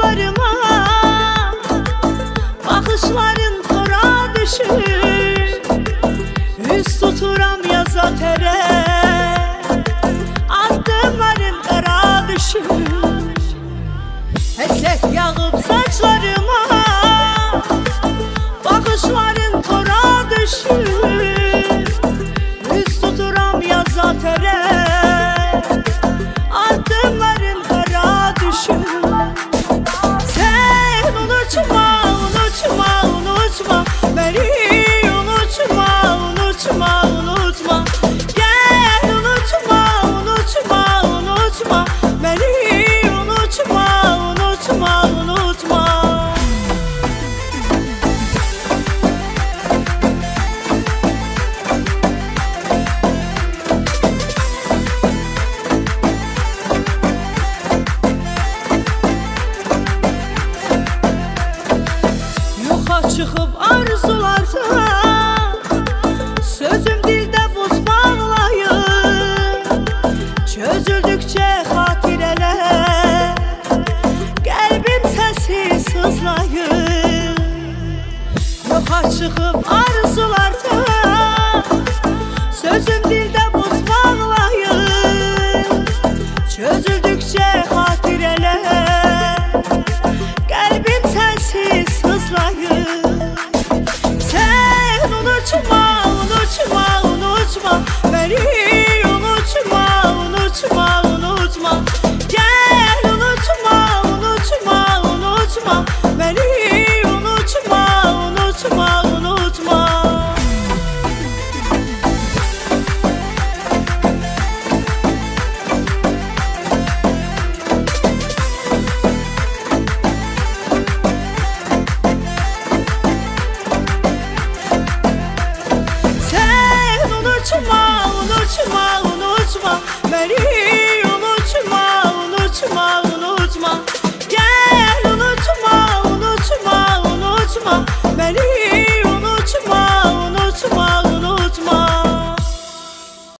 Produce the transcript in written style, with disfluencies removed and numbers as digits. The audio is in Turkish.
saçlarıma, bakışların tora düşür. Üst tuturam yaza tere, addımların kara düşür. Həsrət yağıb saçlarıma, bakışların tora düşür. Üst tuturam yaza tere, addımların kara düşür. Sen unutma, unutma, unutma beni, unutma, unutma, unutma. Gel unutma, unutma, unutma beni, unutma, unutma, unutma. Yoxa çıxıb arzularsa, sözüm dildə buz bağlayır. Çözüldü